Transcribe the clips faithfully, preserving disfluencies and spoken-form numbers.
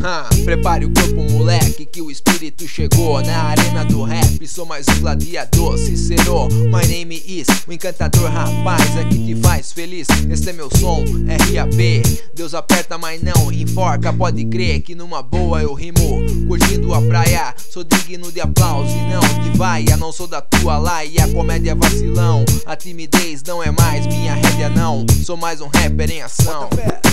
Ha, prepare o corpo, moleque, que o espírito chegou. Na arena do rap, sou mais um gladiador. Cicero, my name is o encantador, rapaz, é que te faz feliz. Esse é meu som, R A P. Deus aperta, mas não enforca. Pode crer que numa boa eu rimo, curtindo a praia. Sou digno de aplauso e não de vaia. Não sou da tua laia, a comédia é vacilão. A timidez não é mais minha rédea, não. Sou mais um rapper em ação. Bota fé.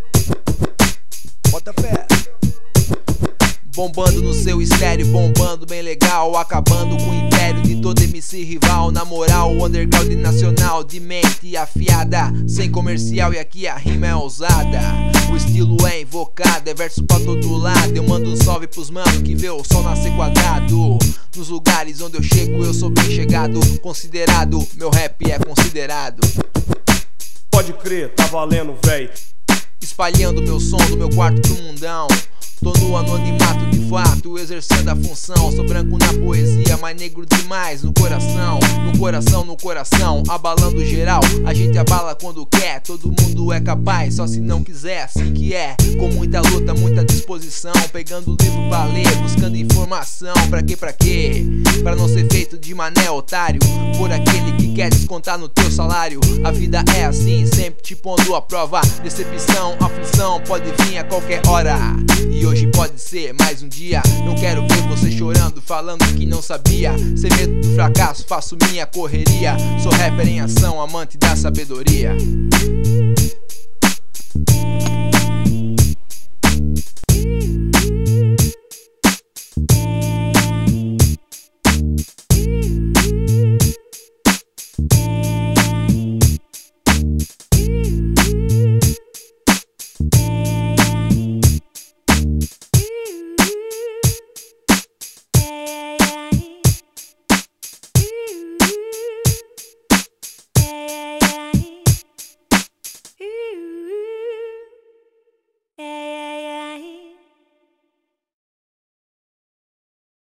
Bota fé. Bombando no seu estéreo, bombando bem legal. Acabando com o império de todo M C rival. Na moral, o underground nacional, de mente afiada, sem comercial, e aqui a rima é ousada. O estilo é invocado, é verso pra todo lado. Eu mando um salve pros mano que vê o sol nascer quadrado. Nos lugares onde eu chego eu sou bem chegado. Considerado, meu rap é considerado. Pode crer, tá valendo, véi. Espalhando meu som do meu quarto pro mundão. Tô no anonimato de fato, exercendo a função. Sou branco na poesia, mas negro demais no coração. No coração, no coração, abalando geral. A gente abala quando quer, todo mundo é capaz. Só se não quiser, assim que é. Com muita luta, muita disposição. Pegando o livro pra ler, buscando informação. Pra quê, pra quê? Pra não ser feito de mané otário por aquele que quer descontar no teu salário. A vida é assim, sempre te pondo à prova. Decepção, aflição, pode vir a qualquer hora. E hoje pode ser mais um dia. Não quero ver você chorando, falando que não sabia. Sem medo do fracasso, faço minha correria. Sou rapper em ação, amante da sabedoria.